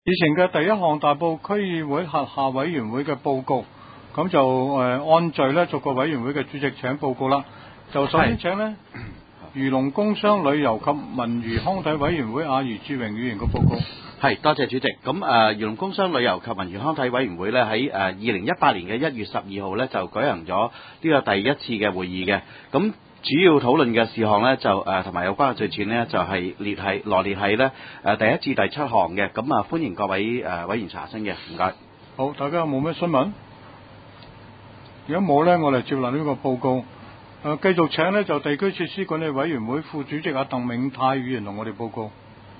以前嘅第一項大埔區議會轄下委員會嘅報告，咁就按序咧逐個委員會嘅主席請報告啦。就首先請呢漁農工商旅遊及文娛康體委員會阿余志榮議員嘅報告。 係，多謝主席。咁漁農工商旅遊及文娛康體委員會咧喺2018年嘅1月12號咧就舉行咗呢個第一次嘅會議嘅。咁主要討論嘅事項咧就同埋有關嘅罪傳咧就係羅列係咧第1至第7項嘅。咁歡迎各位委員查詢嘅，唔該。 好，大家有冇咩詢問？如果冇咧，我哋接納呢個報告。繼續請呢就地區設施管理委員會副主席阿鄧永泰議員同我哋報告。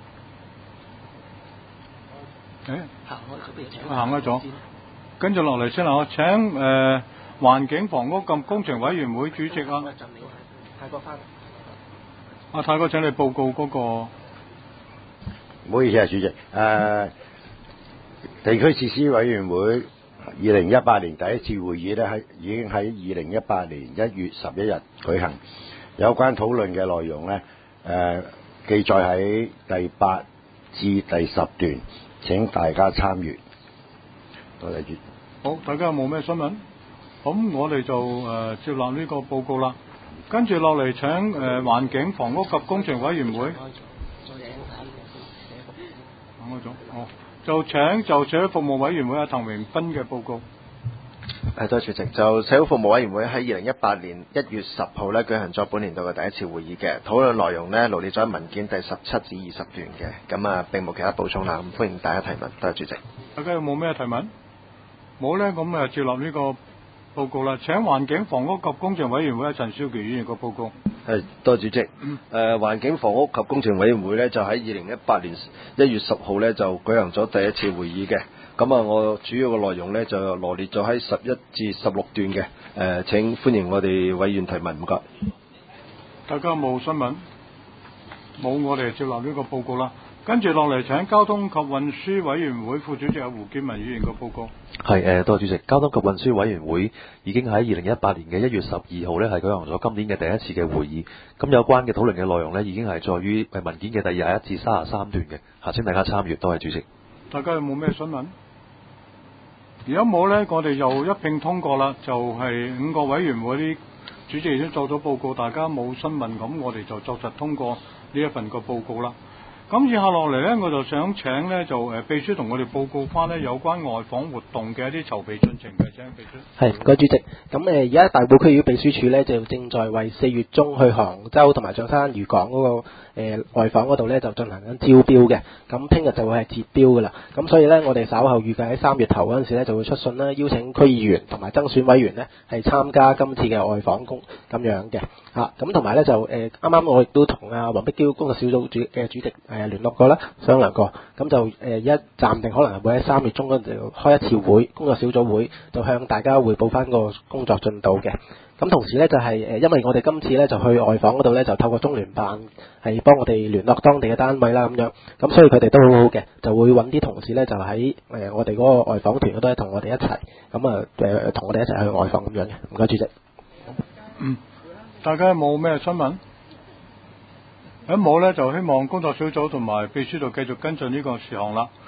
行開咗。跟住落嚟先啦，我請環境房屋及工程委員會主席啊。泰國翻。泰國請你報告嗰個。 唔好意思啊，主席。地區設施委員會2018年第一次會議咧，已經喺2018年1月11日舉行。有關討論嘅內容咧，記載喺第8至第10段，請大家參閱。多謝主席。 好，大家有冇咩詢問？咁我哋就接納呢個報告啦。跟住落嚟請環境房屋及工程委員會。講咗。好。就請社會服務委員會阿滕榮斌嘅報告。 多謝主席。就社會服務委員會喺2018年1月10號咧舉行咗本年度嘅第一次會議嘅，討論內容咧羅列咗文件第17至20段嘅，咁並冇其他補充啦。咁歡迎大家提問，多謝主席。 大家有冇咩提問？冇咧，咁接納呢個報告啦。請環境房屋及工程委員會阿陳少琪議員個報告。 多謝主席。環境房屋及工程委員會咧就喺2018年1月10號咧就舉行咗第一次會議嘅。咁我主要嘅內容咧就羅列咗喺11至16段嘅。請歡迎我哋委員提問，唔該。 大家有冇詢問？冇，我哋接納呢個報告啦。跟住落嚟請交通及運輸委員會副主席胡建文議員個報告。 係多謝主席。交通及運輸委員會已經喺2018年嘅1月12號咧係舉行咗今年嘅第一次嘅會議。咁有關嘅討論嘅內容咧已經係在於文件嘅第21至33段嘅。請大家參閱，多謝主席。 大家有冇咩詢問？如果冇咧，我哋又一併通過啦。就係5個委員會啲主席已經做咗報告，大家冇詢問，咁我哋就作實通過呢一份個報告啦。咁以下落嚟呢，我就想請呢就秘書同我哋報告翻呢有關外訪活動嘅一啲籌備進程嘅，請秘書。 係，唔該主席。咁而家大埔區議會秘書處呢，就正在為4月中去杭州同埋象山漁港嗰個外訪嗰度呢，就進行緊招標嘅。咁聽日就會係截標噶啦。咁所以呢，我哋稍後預計喺3月頭嗰陣時呢，就會出信啦，邀請區議員同埋增選委員呢，係參加今次嘅外訪工咁樣嘅。咁同埋呢，就啱啱我亦都同黃碧嬌工作小組嘅主席聯絡過啦，商量過，咁就一暫定可能會喺3月中嗰陣開一次會，工作小組會，就向大家匯報翻個工作進度嘅。咁同時呢，就係因為我哋今次呢，就去外訪嗰度呢，就透過中聯辦係幫我哋聯絡當地嘅單位啦咁樣，咁所以佢哋都好好嘅，就會揾啲同事呢，就喺我哋嗰個外訪團嗰度同我哋一齊，咁同我哋一齊去外訪咁樣嘅。唔該主席。 大家有冇咩新聞？咁冇咧，就希望工作小組同埋秘書就繼續跟進呢個事項啦。